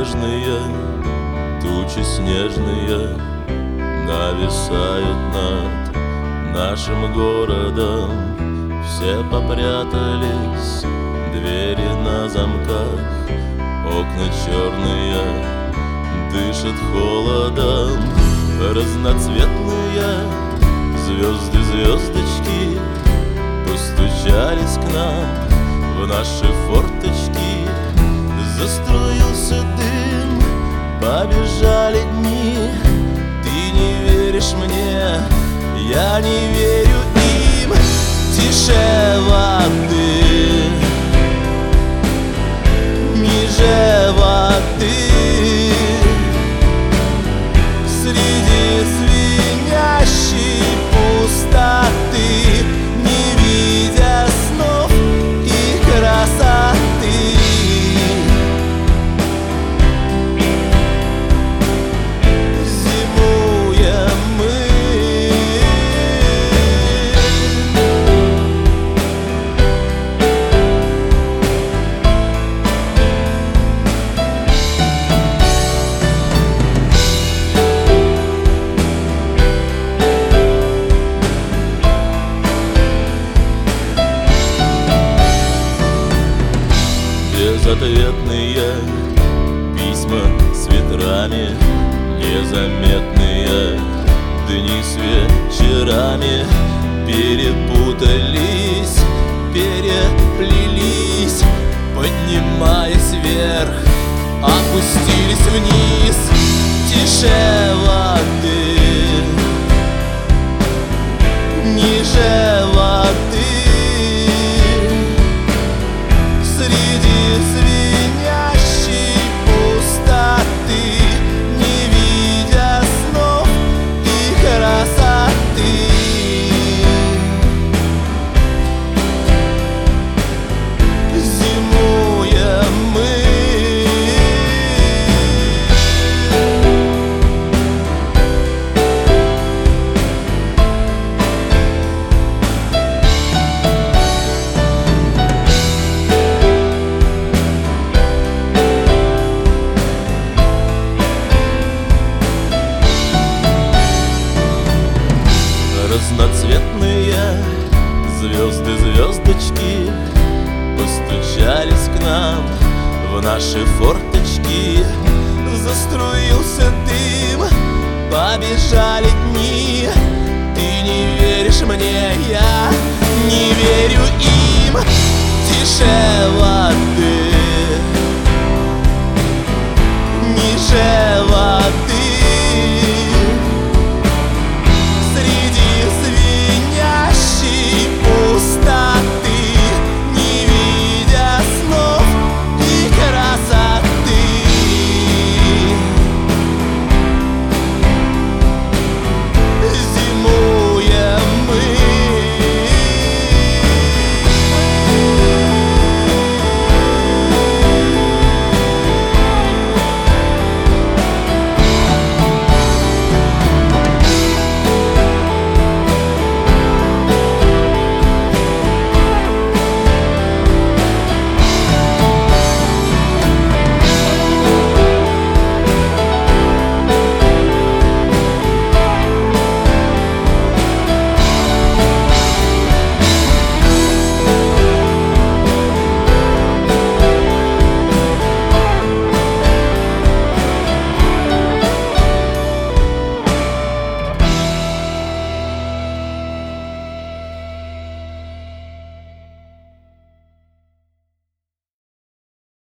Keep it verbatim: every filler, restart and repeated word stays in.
нежные, тучи снежные нависают над нашим городом. Все попрятались, двери на замках, окна черные дышат холодом. Разноцветные звезды, звездочки постучались к нам в наши форточки. Заструился дым, побежали дни. Ты не веришь мне, я не верю им. Тише воды, ниже воды, среди звенящей пустоты, не видя снов и красоты. Зимуем мы. Безответные письма с ветрами, незаметные дни с вечерами перепутались, переплелись, поднимаясь вверх, опустились вниз. Тише воды, ниже воды, разноцветные звезды, звездочки постучались к нам в наши форточки. Заструился дым, побежали дни. Ты не веришь мне, я не верю им. Тише воды.